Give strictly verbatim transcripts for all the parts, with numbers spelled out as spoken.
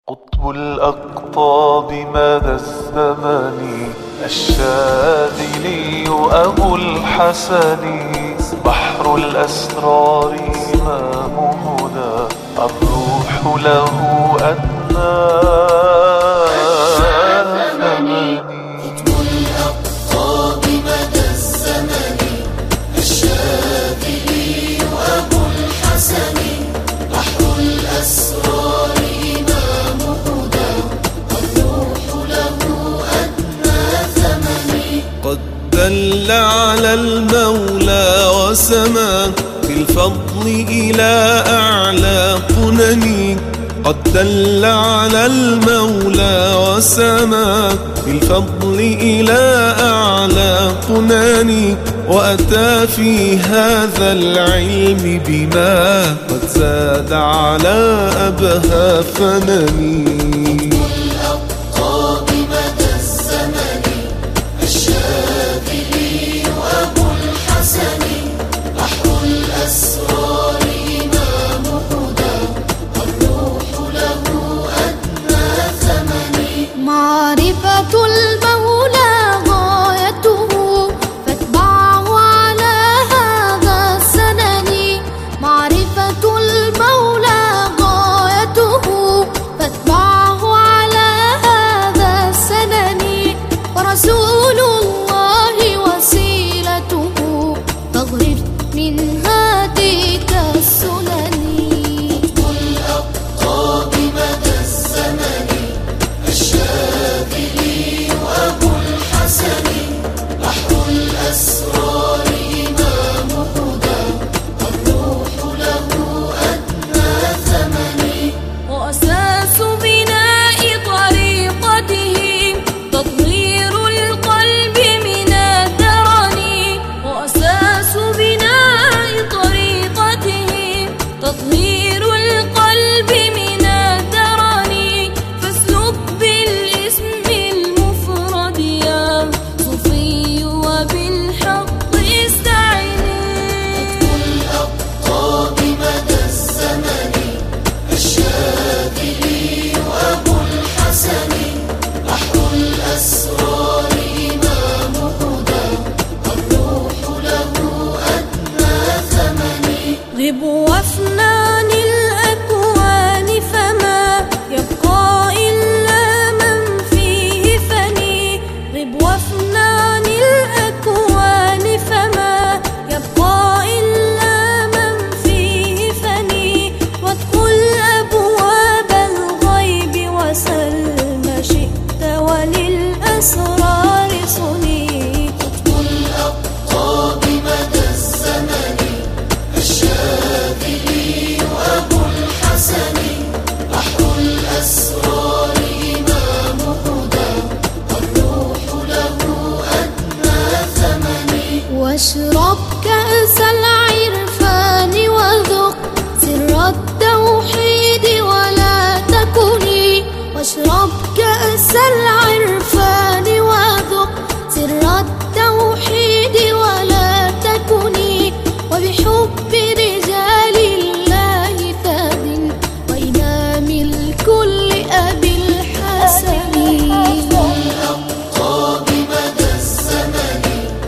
قطب الأقطاب مدى الزمن الشاذلي أبو الحسن بحر الأسرار إمام هدى الروح له أدنى ثمن. قطب الأقطاب مدى الزمن الشاذلي أبو الحسن بحر الأسرار إمام هدى الروح له أدنى ثمن. قد دل على المولى وسما بالفضل إلى أعلى قنني. قد دل على المولى وسما بالفضل إلى أعلى قنني. وأتى في هذا العلم بما قد زاد على أبهى فنني. معرفة المولى غايته فاتبعه على هذا السنن. معرفة المولى غايته فاتبعه على هذا السنن. ورسول الله وسيلته فاغرف من هاتيك السنن. غب وافنان الأكوان فما يبقى إلا من فيه فني. غب وافنان الأكوان فما يبقى إلا من فيه فني. وادخل أبواب الغيب وسل ما شئت وللأسرار صني. قطب الأقطاب مدى الزمن الشاذلي أبو الحسن بحر الأسرار إمام هدى الروح له أدنى ثمن. واشرب كأس العرفان وذق سر التوحيد ولا تكني. واشرب كأس العرفان وذق سر التوحيد ولا تكني. وبحب رجال الله فاد وإمام الكل أبي الحسن. الأقطاب مدى الزمن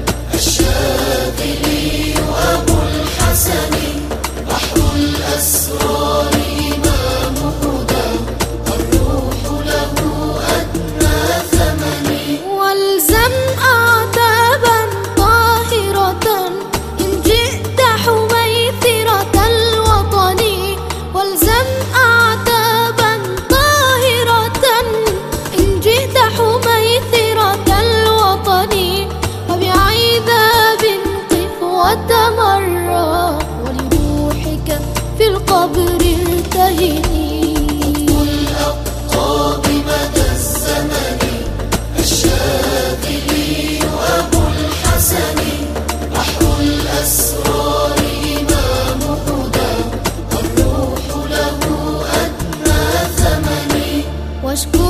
الشاذلي أبو الحسن بحر الأسرار إمام هدى الروح له أدنى ثمن. والزم آدابا طاهرة إن جئت حميثرة الوطن. والزم آدابا طاهرة إن جئت حميثرة الوطن. وبعذاب قف وتمرى ولروحك في القبر ارتهني. الأقطاب مدى الزمن الشاذلي أبو الحسن بحر الأسرار إمام هدى الروح له أدنى ثمن. واشكر